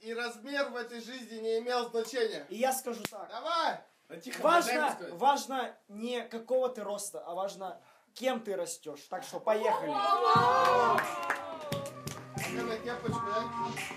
и размер в этой жизни не имел значения. И я скажу так. Давай! Важно не какого ты роста, а важно, кем ты растешь. Так что поехали. На кепочку, да?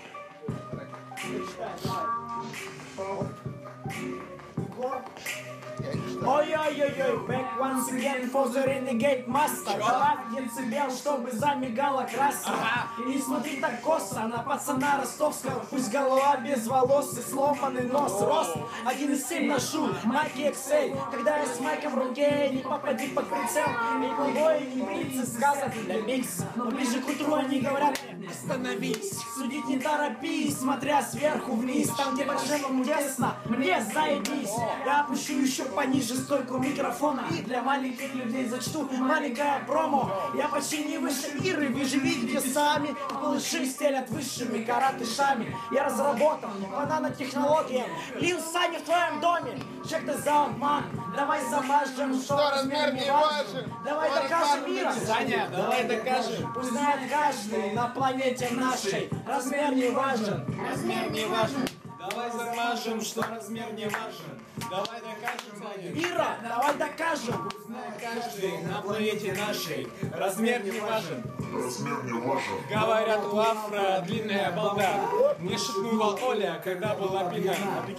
Ой-ой-ой-ой, back once again for the renegade master. Добавь децибел, чтобы замигала красиво. И не смотри так косо на пацана ростовского. Пусть голова без волос и сломанный нос. Рост 1,7 ношу, майки XL. Когда я с майком в руке, не попади под прицел. И голубой, не бриться, сказок для микса. Но ближе к утру они говорят: остановись. Судить не торопись, смотря сверху вниз. Там, где большому тесно, мне заебись. Я опущу еще пониже стойку микрофона. И для маленьких людей зачту маленькое промо. Я почти не выше Иры, вы же видите сами. Малыши стелят высшими каратышами. Я разработал по нанотехнологиям. Лил Сани в твоем доме. Check this out, man. Давай замажем, что размер не важен. Давай докажем мира. Саня, давай докажем. Пусть знает каждый на планете нашей. Размер не важен. Размер не важен. Давай замажем, что размер не важен. Давай докажем, Саня. Ира, давай докажем. Знает каждый на планете нашей. Размер не важен. Размер не важен. Говорят, у афро длинная балда. Мне шепнула Оля, когда была пина.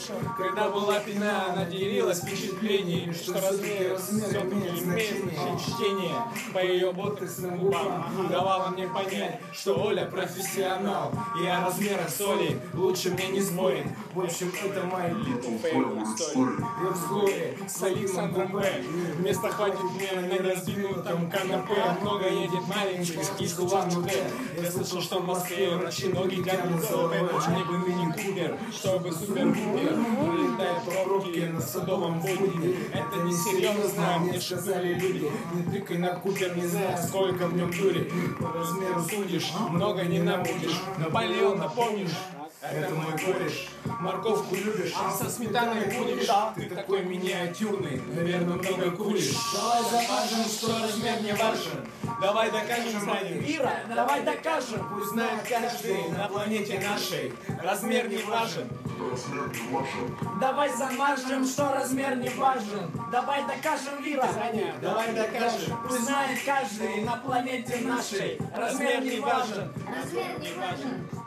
Когда была пина, она делилась впечатлениями, что размер все-таки имеет чтение. По ее ботексным губам давала мне понять, что Оля профессионал. И о размерах соли лучше мне не спорить. В общем, это моя little family story. Я в сговоре с Александром Б. Места хватит мне на раздвинутом канапе. Много едет маленьких из Улан-Удэ. Я слышал, что в Москве врачи ноги тянут за ЛП. Мне бы ныне Купер, чтобы супер-пупер. Вылетает пробки на Садовом боди. Это несерьезно, мне сказали люди. Не тыкай на Купер, не знаю, сколько в нем дури. По размеру судишь, много не набудешь. Наполеон, напомнишь? Это мой кореш. Морковку любишь, со сметаной будешь. Ты такой миниатюрный, наверное, много куришь. Давай замажем, что размер не важен. Давай докажем, Саня. Ира, давай докажем. Пусть знает каждый на планете нашей. Размер не важен. Размер не важен. Давай замажем, что размер не важен. Давай докажем, Ира. Саня, давай докажем. Пусть знает каждый на планете нашей. Размер не важен. Размер не важен.